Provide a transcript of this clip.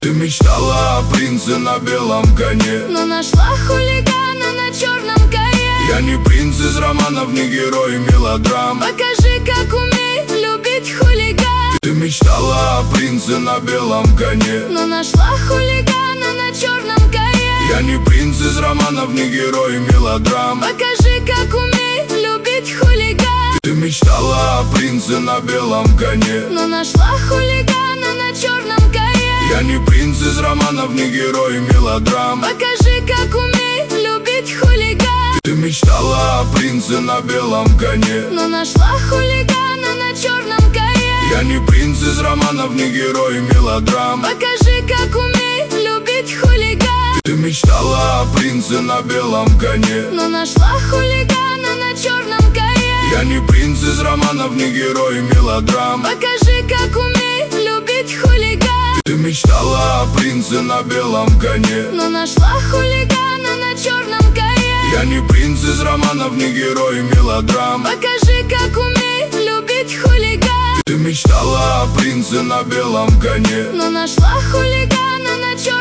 Ты мечтала о принце на белом коне, но нашла хулигана на черном коне. Я не принц из романов, не герой мелодрам. Покажи, как умеет любить хулиган. Ты мечтала о принце на белом коне, но нашла хулигана на черном коне. Я не принц из романов, не герой мелодрам. Покажи, как умеет любить хулиган. Ты мечтала о принце на белом коне, но нашла хулигана на черном коне. Я не принц из романов, не герой мелодрам. Покажи, как умеет любить хулиган. Ты мечтала о принце на белом коне, но нашла хулигана на черном коне. Я не принц из романов, не герой мелодрам. Покажи, как умеет любить хулиган. Ты мечтала о принце на белом коне, но нашла хулигана на черном коне. Я не принц из романов, не герой мелодрам. Покажи, как умеет любить хулиган. Ты мечтала о принце на белом коне, но нашла хулигана на черном коне. Я не принц из романов, не герой мелодрам. Покажи, как умеет любить хулиган. Ты мечтала о принце на белом коне, но нашла хулигана на черном коне.